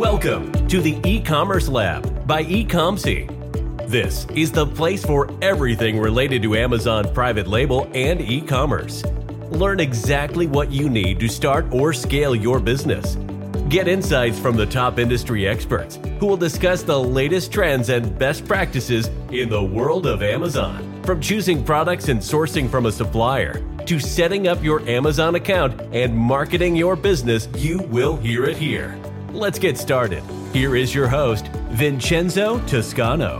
Welcome to the E-Commerce Lab by Ecomcy. This is the place for everything related to Amazon private label and e-commerce. Learn exactly what you need to start or scale your business. Get insights from the top industry experts who will discuss the latest trends and best practices in the world of Amazon. From choosing products and sourcing from a supplier to setting up your Amazon account and marketing your business, you will hear it here. Let's get started. Here is your host, Vincenzo Toscano.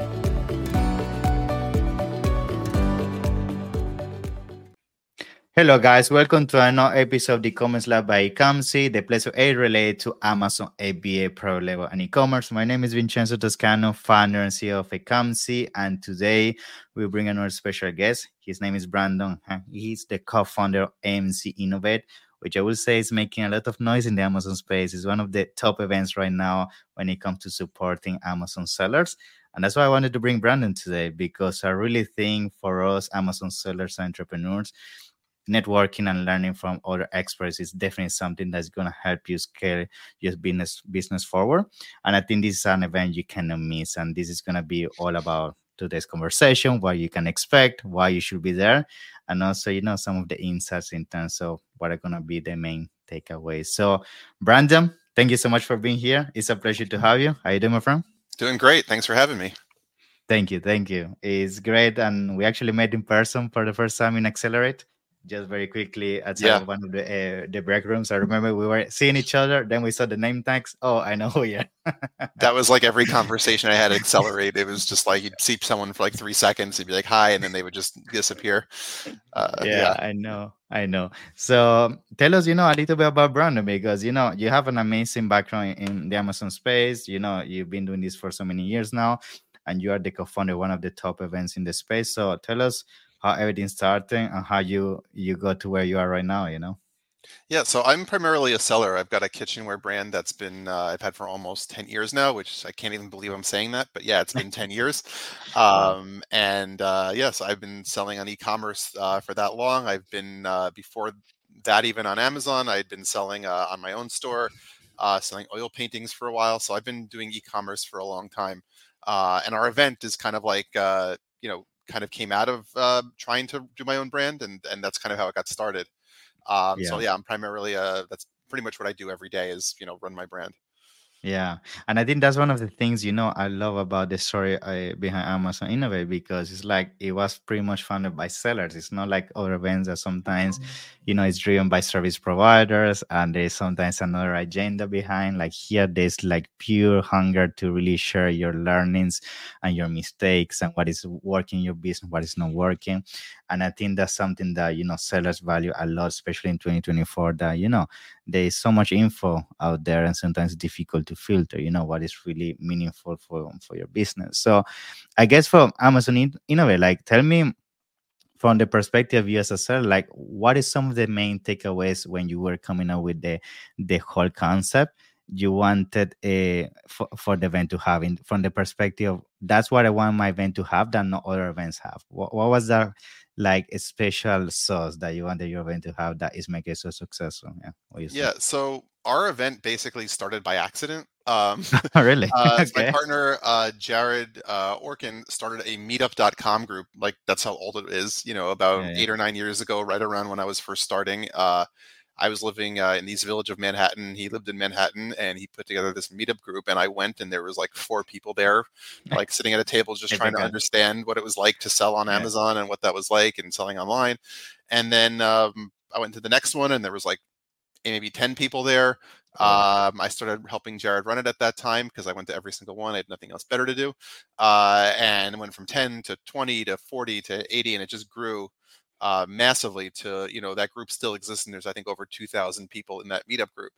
Hello guys, welcome to another episode of the E-Commerce Lab by Ecomcy, the place where it related to Amazon FBA Pro Level and e-commerce. My name is Vincenzo Toscano, founder and CEO of Ecomcy, and today we bring another special guest. His name is Brandon. He's the co-founder of AMC Innovate, which I will say is making a lot of noise in the Amazon space. It's one of the top events right now when it comes to supporting Amazon sellers. And that's why I wanted to bring Brandon today, because I really think for us Amazon sellers and entrepreneurs, networking and learning from other experts is definitely something that's going to help you scale your business forward. And I think this is an event you cannot miss. And this is going to be all about today's conversation, what you can expect, why you should be there, and also, some of the insights in terms of what are going to be the main takeaways. So, Brandon, thank you so much for being here. It's a pleasure to have you. How you doing, my friend? Doing great. Thanks for having me. Thank you. It's great. And we actually met in person for the first time in Accelerate. Just very quickly outside one of the break rooms. I remember we were seeing each other. Then we saw the name tags. Oh, I know who you are. That was like every conversation I had at Accelerate. It was just like you'd see someone for like 3 seconds. You'd be like, hi. And then they would just disappear. I know. So tell us, a little bit about Brandon, because, you have an amazing background in the Amazon space. You've been doing this for so many years now, and you are the co-founder of one of the top events in the space. So tell us how everything started and how you got to where you are right now, Yeah, so I'm primarily a seller. I've got a kitchenware brand that's been I've had for almost 10 years now, which I can't even believe I'm saying that, but yeah, it's been 10 years. Yes, I've been selling on e-commerce for that long. I've been before that even on Amazon. I'd been selling on my own store, selling oil paintings for a while. So I've been doing e-commerce for a long time. And our event is kind of like kind of came out of trying to do my own brand, and that's kind of how it got started. So yeah, I'm primarily that's pretty much what I do every day is run my brand. Yeah, and I think that's one of the things I love about the story behind Amazon Innovate, because it's like it was pretty much founded by sellers. It's not like other events that sometimes it's driven by service providers and there's sometimes another agenda behind. Like here, there's like pure hunger to really share your learnings and your mistakes and what is working in your business, what is not working. And I think that's something that sellers value a lot, especially in 2024. That there is so much info out there, and sometimes difficult to filter. What is really meaningful for your business. So, I guess for Amazon Innovate, like, tell me from the perspective of you as a seller, like, what is some of the main takeaways when you were coming up with the whole concept you wanted for the event to have, from the perspective of, that's what I want my event to have that no other events have. What was that, like, a special sauce that you wanted your event to have that is making it so successful? Yeah, so our event basically started by accident. Really? Okay. My partner Jared Orkin started a meetup.com group. Like, that's how old it is, about 8 or 9 years ago, right around when I was first starting. I was living in the East Village of Manhattan. He lived in Manhattan, and he put together this meetup group, and I went, and there was like 4 people there, like sitting at a table, just trying to understand what it was like to sell on Amazon and what that was like, and selling online. And then I went to the next one, and there was like maybe 10 people there. I started helping Jared run it at that time because I went to every single one. I had nothing else better to do. And it went from 10 to 20 to 40 to 80, and it just grew massively to, that group still exists, and there's, I think, over 2,000 people in that meetup group.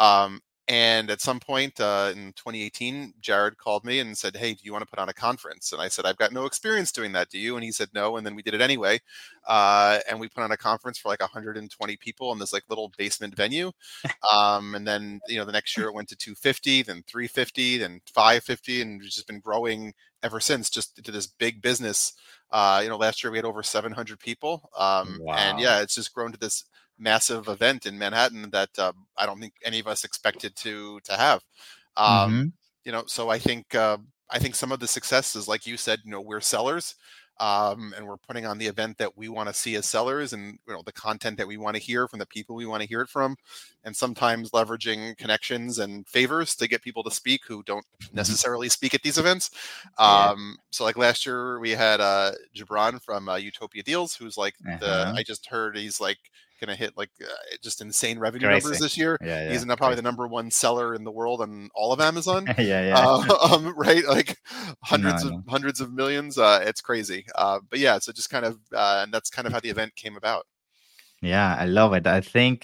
And at some point in 2018, Jared called me and said, hey, do you want to put on a conference? And I said, I've got no experience doing that. Do you? And he said, no. And then we did it anyway. And we put on a conference for like 120 people in this like little basement venue. And then, the next year it went to 250, then 350, then 550. And we've just been growing ever since, just into this big business. Last year we had over 700 people. Wow. And yeah, it's just grown to this massive event in Manhattan that I don't think any of us expected to have. Mm-hmm. So I think some of the success is, like you said, we're sellers. And we're putting on the event that we want to see as sellers, and the content that we want to hear from the people we want to hear it from, and sometimes leveraging connections and favors to get people to speak who don't necessarily speak at these events. Yeah. So like last year we had Gibran from Utopia Deals, who's like I just heard he's like going to hit like just insane revenue numbers this year. Yeah, He's probably the number one seller in the world on all of Amazon. Yeah. Right, like hundreds of millions. It's crazy. But yeah, so just kind of and that's kind of how the event came about. Yeah, I love it. I think,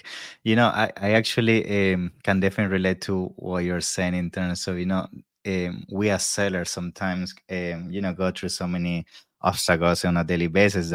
I actually can definitely relate to what you're saying in terms of, we as sellers sometimes, go through so many obstacles on a daily basis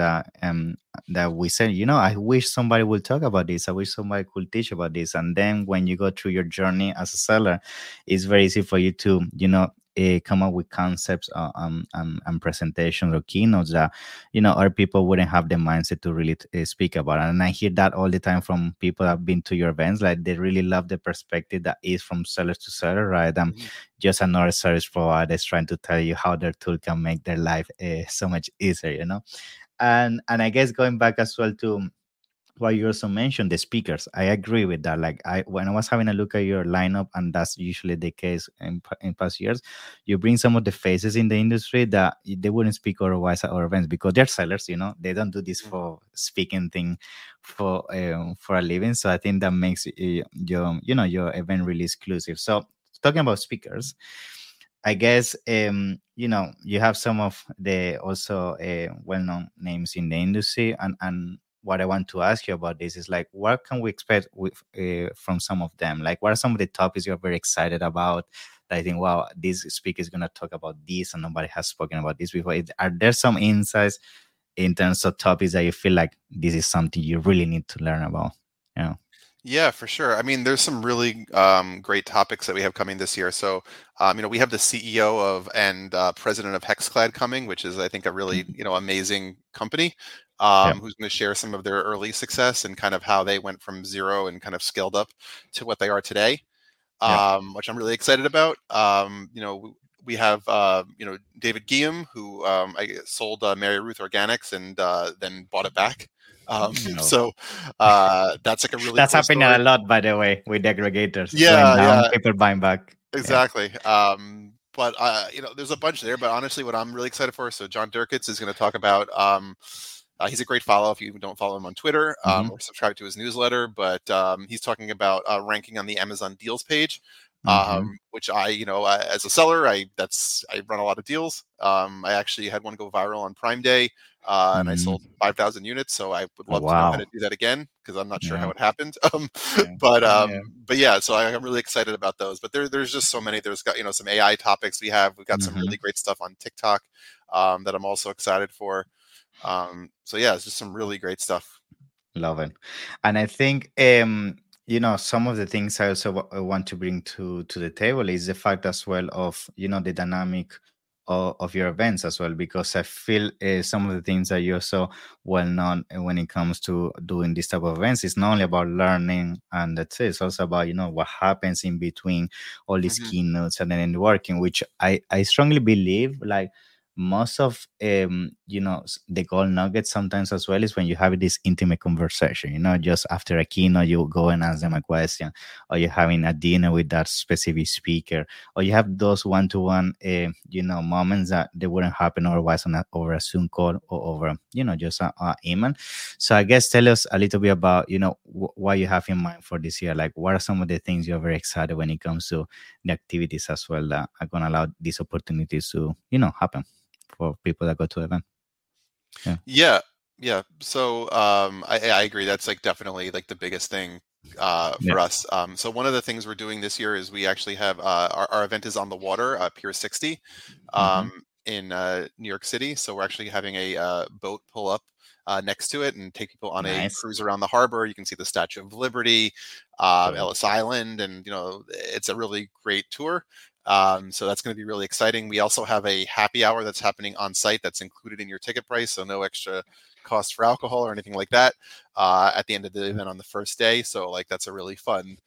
that we say, I wish somebody would talk about this. I wish somebody could teach about this. And then when you go through your journey as a seller, it's very easy for you to, come up with concepts and presentations or keynotes that other people wouldn't have the mindset to really speak about. And I hear that all the time from people that have been to your events. Like, they really love the perspective that is from seller to seller, right? Just another service provider is trying to tell you how their tool can make their life so much easier, and I guess going back as well to what you also mentioned, the speakers. I agree with that. Like, when I was having a look at your lineup, and that's usually the case in past years, you bring some of the faces in the industry that they wouldn't speak otherwise at our events, because they're sellers. They don't do this for speaking thing for a living. So I think that makes your event really exclusive. So talking about speakers, I guess you have some of the also well-known names in the industry, and what I want to ask you about this is, like, what can we expect from some of them? Like, what are some of the topics you're very excited about that I think, wow, this speaker is going to talk about this and nobody has spoken about this before? Are there some insights in terms of topics that you feel like this is something you really need to learn about? Yeah, for sure. I mean, there's some really great topics that we have coming this year. So, we have the CEO of and president of Hexclad coming, which is, I think, a really, amazing company, who's going to share some of their early success and kind of how they went from zero and kind of scaled up to what they are today, which I'm really excited about. We have, David Guillaume, who I sold Mary Ruth Organics and then bought it back. So that's like a really that's cool happening story. a lot, by the way, with aggregators. People buying back. Exactly. But there's a bunch there. But honestly, what I'm really excited for, so John Durkitz is going to talk about. He's a great follow if you don't follow him on Twitter or subscribe to his newsletter. But he's talking about ranking on the Amazon Deals page. Which I, as a seller, I run a lot of deals. I actually had one go viral on Prime Day, and I sold 5,000 units. So I would love to know how to do that again, because I'm not sure how it happened. But yeah, so I'm really excited about those. But there's just so many. There's got some AI topics we've got some really great stuff on TikTok that I'm also excited for. So yeah, it's just some really great stuff. Love it. And I think some of the things I also want to bring to the table is the fact as well of the dynamic of your events as well, because I feel some of the things that you're so well known when it comes to doing this type of events is not only about learning and that's it. It's also about what happens in between all these keynotes and then working, which I strongly believe, like, most of the gold nuggets sometimes as well is when you have this intimate conversation, just after a keynote, you go and ask them a question, or you're having a dinner with that specific speaker, or you have those one-to-one moments that they wouldn't happen otherwise over a Zoom call or over just a email. So I guess tell us a little bit about what you have in mind for this year. Like, what are some of the things you're very excited when it comes to the activities as well that are going to allow these opportunities to happen for people that go to the event? Yeah. So I agree. That's like definitely like the biggest thing for us. So one of the things we're doing this year is we actually have our event is on the water, Pier 60, in New York City. So we're actually having a boat pull up next to it and take people on a cruise around the harbor. You can see the Statue of Liberty, Ellis Island, and it's a really great tour. So that's going to be really exciting. We also have a happy hour that's happening on site that's included in your ticket price, so no extra cost for alcohol or anything like that at the end of the event on the first day. So like that's a really fun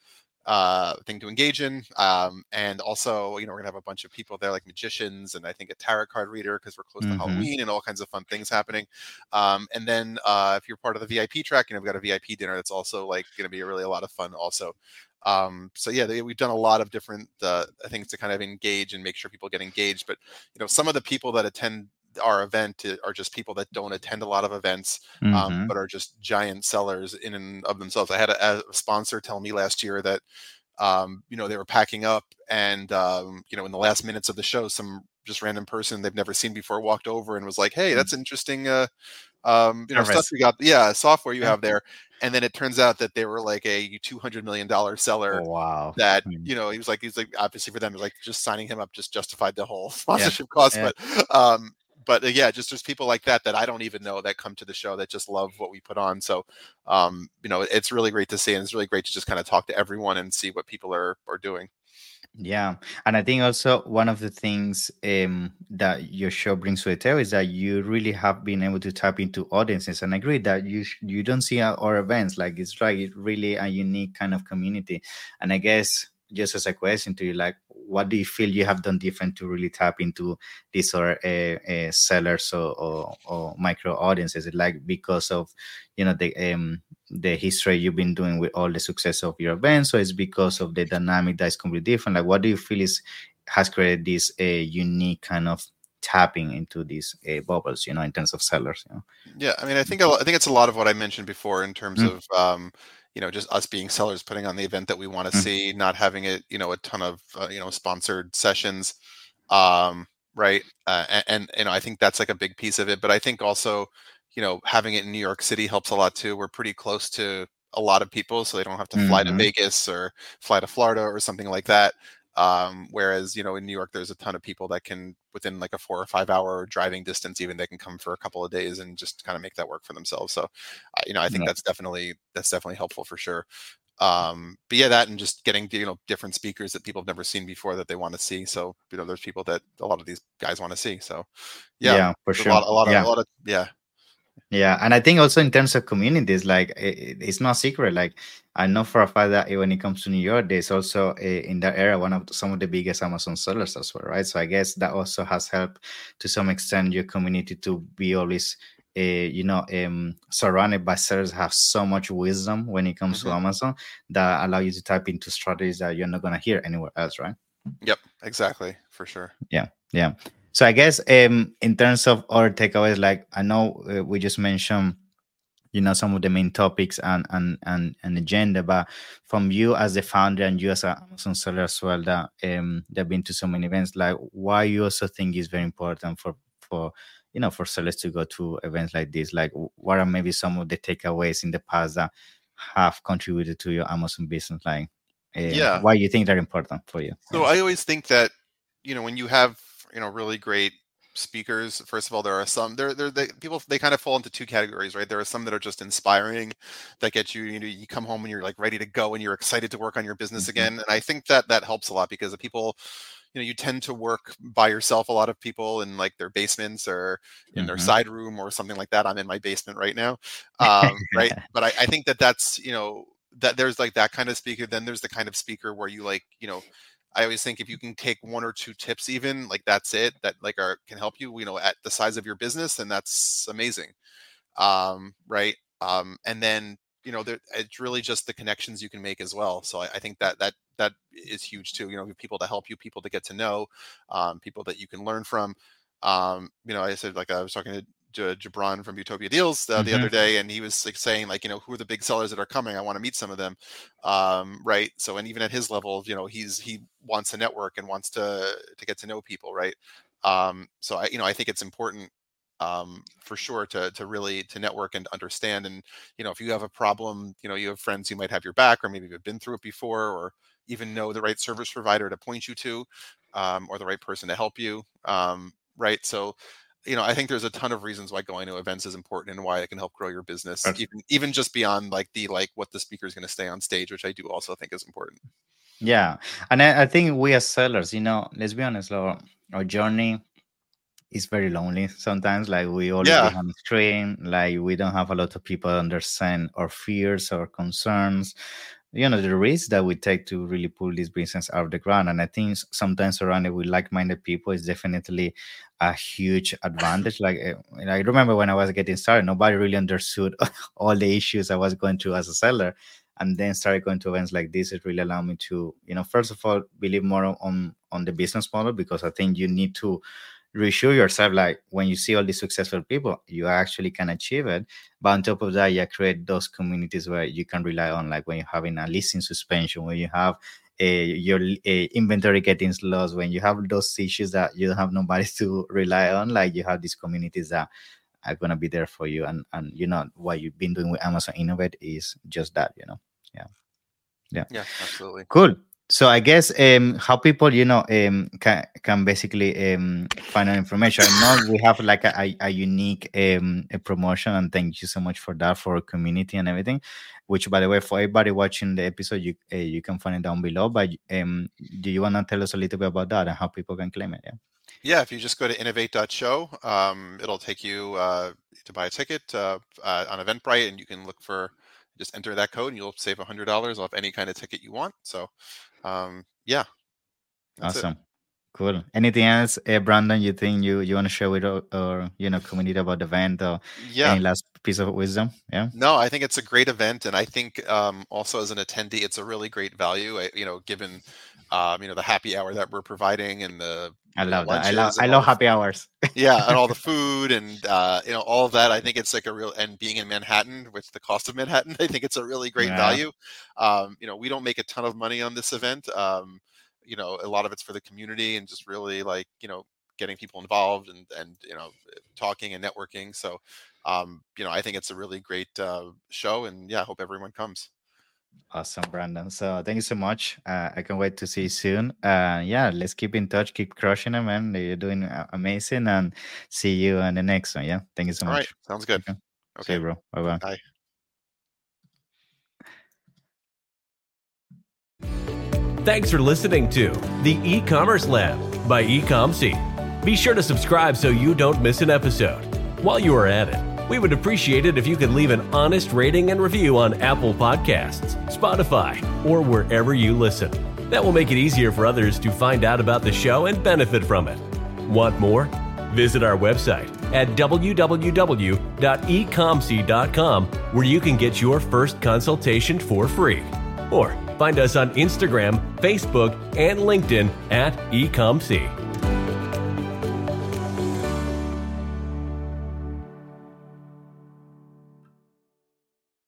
thing to engage in. And also, we're gonna have a bunch of people there, like magicians, and I think a tarot card reader, because we're close to Halloween, and all kinds of fun things happening. And then if you're part of the VIP track, we've got a VIP dinner that's also like going to be really a lot of fun also. So yeah, we've done a lot of different things to kind of engage and make sure people get engaged. But some of the people that attend our event are just people that don't attend a lot of events, but are just giant sellers in and of themselves. I had a sponsor tell me last year that they were packing up, and in the last minutes of the show, some just random person they've never seen before walked over and was like, "Hey, that's interesting. Stuff you got, software you have there." And then it turns out that they were like a $200 million seller. Oh, wow. That he was like obviously for them, it was like just signing him up just justified the whole sponsorship cost. But just there's people like that I don't even know that come to the show that just love what we put on. So it's really great to see, and it's really great to just kind of talk to everyone and see what people are doing. Yeah, and I think also one of the things that your show brings to the table is that you really have been able to tap into audiences. And I agree that you don't see our events like it's really a unique kind of community. And I guess just as a question to you, like, what do you feel you have done different to really tap into these other sellers or micro audiences? Is it like because of the history you've been doing with all the success of your events, or it's because of the dynamic that is completely different? Like, what do you feel has created this unique kind of tapping into these bubbles, in terms of sellers? Yeah, I mean, I think it's a lot of what I mentioned before in terms of just us being sellers, putting on the event that we want to see, not having it, a ton of sponsored sessions, right? And I think that's like a big piece of it. But I think also, having it in New York City helps a lot too. We're pretty close to a lot of people, so they don't have to fly to Vegas or fly to Florida or something like that. Whereas, in New York, there's a ton of people that can, within like a 4 or 5 hour driving distance, even, they can come for a couple of days and just kind of make that work for themselves. So, I think that's definitely helpful for sure. But yeah, that and just getting different speakers that people have never seen before that they want to see. So there's people that a lot of these guys want to see. So yeah, for sure. A lot of Yeah, and I think also in terms of communities, like it's not secret. Like I know for a fact that when it comes to New York, there's also in that area some of the biggest Amazon sellers as well, right? So I guess that also has helped to some extent your community to be always, surrounded by sellers who have so much wisdom when it comes to Amazon that allow you to tap into strategies that you're not going to hear anywhere else, right? Yep, exactly, for sure. Yeah. So I guess in terms of our takeaways, like I know we just mentioned, some of the main topics and agenda, but from you as the founder and you as an Amazon seller as well, that they've been to so many events, like why you also think is very important for sellers to go to events like this? Like what are maybe some of the takeaways in the past that have contributed to your Amazon business? Like why you think they're important for you? So I always think that, when you have, really great speakers, first of all, there are some people, they kind of fall into two categories, right? There are some that are just inspiring, that get you, you come home and you're like ready to go and you're excited to work on your business again. And I think that helps a lot because the people, you tend to work by yourself. A lot of people in like their basements or in their side room or something like that. I'm in my basement right now. Right. But I think that's, that there's like that kind of speaker. Then there's the kind of speaker where you like, I always think if you can take 1 or 2 tips, even like that's it, that like can help you, at the size of your business, then that's amazing. Right. And then, it's really just the connections you can make as well. So I think that is huge too. People to help you, people to get to know, people that you can learn from. I said, like, I was talking to Jabron from Utopia Deals the other day, and he was like saying, like, who are the big sellers that are coming? I want to meet some of them. Right. So, and even at his level, he wants to network and wants to get to know people. Right. So I think it's important, for sure, to really to network and understand. And, if you have a problem, you have friends who might have your back, or maybe you've been through it before, or even know the right service provider to point you to, or the right person to help you. Right. So, I think there's a ton of reasons why going to events is important and why it can help grow your business, even just beyond like what the speaker is going to say on stage, which I do also think is important. Yeah. And I think we as sellers, let's be honest, our journey is very lonely sometimes. Like we always behind the screen, like we don't have a lot of people understand our fears or concerns. the risk that we take to really pull this business out of the ground. And I think sometimes surrounded with like-minded people is definitely a huge advantage. Like I remember when I was getting started, nobody really understood all the issues I was going through as a seller, and then started going to events like this. It really allowed me to, first of all, believe more on the business model, because I think you need to reassure yourself, like when you see all these successful people, you actually can achieve it. But on top of that, you create those communities where you can rely on, like when you're having a listing suspension, when you have your inventory getting lost, when you have those issues that you don't have nobody to rely on, like you have these communities that are going to be there for you. And what you've been doing with Amazon Innovate is just that. Yeah, absolutely. Cool. So I guess how people can basically find out information. I know we have like a unique a promotion, and thank you so much for that, for our community and everything. Which, by the way, for everybody watching the episode, you can find it down below. But do you want to tell us a little bit about that and how people can claim it? Yeah, if you just go to innovate.show, it'll take you to buy a ticket on Eventbrite, and you can look for. Just enter that code and you'll save $100 off any kind of ticket you want. So, yeah. Awesome. Cool. Anything else, Brandon, you think you want to share with our community about the event, or any last piece of wisdom? Yeah. No, I think it's a great event. And I think also as an attendee, it's a really great value, given, the happy hour that we're providing and I love that. I love happy hours. Yeah, and all the food and all of that. I think it's like and being in Manhattan with the cost of Manhattan, I think it's a really great value. We don't make a ton of money on this event. A lot of it's for the community and just really getting people involved and talking and networking. So I think it's a really great show, and I hope everyone comes. Awesome, Brandon. So thank you so much. I can't wait to see you soon. Let's keep in touch, keep crushing them, man. You're doing amazing, and see you on the next one. Yeah, thank you so much. All right, sounds good. Okay, see you, bro. Bye. Thanks for listening to the E-Commerce Lab by Ecomcy. Be sure to subscribe so you don't miss an episode. While you are at it, we would appreciate it if you could leave an honest rating and review on Apple Podcasts, Spotify, or wherever you listen. That will make it easier for others to find out about the show and benefit from it. Want more? Visit our website at www.ecomcy.com, where you can get your first consultation for free. Or find us on Instagram, Facebook, and LinkedIn at Ecomcy.